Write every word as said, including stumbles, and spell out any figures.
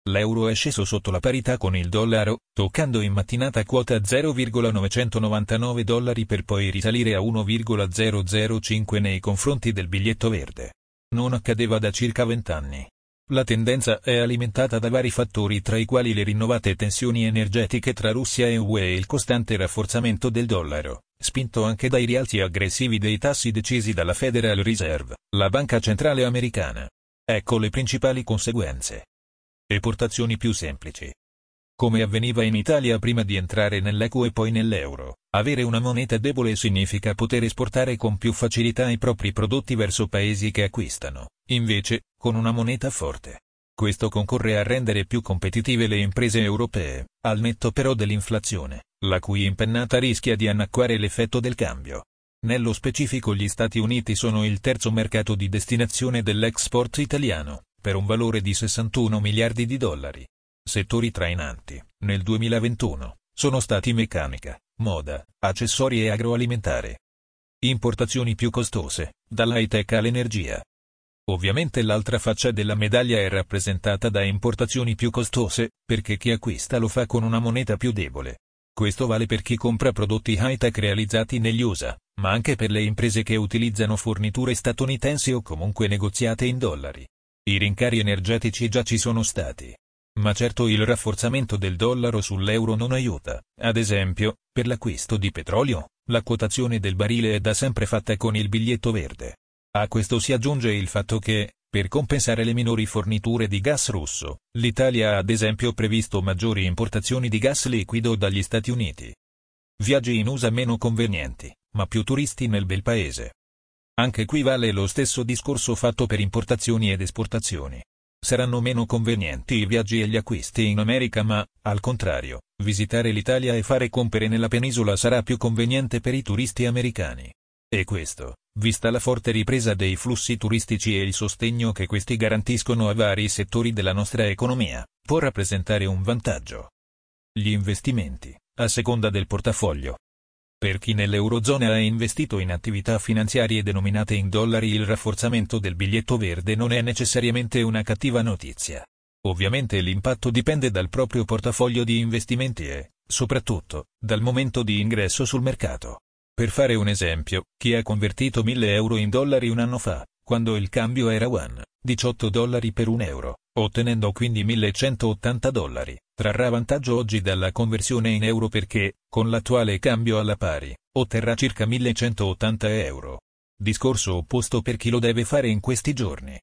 L'euro è sceso sotto la parità con il dollaro, toccando in mattinata quota zero virgola novecentonovantanove dollari per poi risalire a uno virgola zero zero cinque nei confronti del biglietto verde. Non accadeva da circa vent'anni. La tendenza è alimentata da vari fattori, tra i quali le rinnovate tensioni energetiche tra Russia e U E e il costante rafforzamento del dollaro, spinto anche dai rialzi aggressivi dei tassi decisi dalla Federal Reserve, la banca centrale americana. Ecco le principali conseguenze. Esportazioni più semplici. Come avveniva in Italia prima di entrare nell'eco e poi nell'euro, avere una moneta debole significa poter esportare con più facilità i propri prodotti verso paesi che acquistano, invece, con una moneta forte. Questo concorre a rendere più competitive le imprese europee, al netto però dell'inflazione, la cui impennata rischia di annacquare l'effetto del cambio. Nello specifico gli Stati Uniti sono il terzo mercato di destinazione dell'export italiano, per un valore di sessantuno miliardi di dollari. Settori trainanti, nel duemilaventuno, sono stati meccanica, moda, accessori e agroalimentare. Importazioni più costose, dall'high-tech all'energia. Ovviamente l'altra faccia della medaglia è rappresentata da importazioni più costose, perché chi acquista lo fa con una moneta più debole. Questo vale per chi compra prodotti high-tech realizzati negli U S A, ma anche per le imprese che utilizzano forniture statunitensi o comunque negoziate in dollari. I rincari energetici già ci sono stati. Ma certo il rafforzamento del dollaro sull'euro non aiuta. Ad esempio, per l'acquisto di petrolio, la quotazione del barile è da sempre fatta con il biglietto verde. A questo si aggiunge il fatto che, per compensare le minori forniture di gas russo, l'Italia ha ad esempio previsto maggiori importazioni di gas liquido dagli Stati Uniti. Viaggi in U S A meno convenienti, ma più turisti nel bel paese. Anche qui vale lo stesso discorso fatto per importazioni ed esportazioni. Saranno meno convenienti i viaggi e gli acquisti in America, ma, al contrario, visitare l'Italia e fare compere nella penisola sarà più conveniente per i turisti americani. E questo, vista la forte ripresa dei flussi turistici e il sostegno che questi garantiscono a vari settori della nostra economia, può rappresentare un vantaggio. Gli investimenti, a seconda del portafoglio. Per chi nell'Eurozona ha investito in attività finanziarie denominate in dollari, il rafforzamento del biglietto verde non è necessariamente una cattiva notizia. Ovviamente l'impatto dipende dal proprio portafoglio di investimenti e, soprattutto, dal momento di ingresso sul mercato. Per fare un esempio, chi ha convertito mille euro in dollari un anno fa, quando il cambio era uno virgola diciotto dollari per un euro, ottenendo quindi millecentoottanta dollari, trarrà vantaggio oggi dalla conversione in euro perché, con l'attuale cambio alla pari, otterrà circa millecentoottanta euro. Discorso opposto per chi lo deve fare in questi giorni.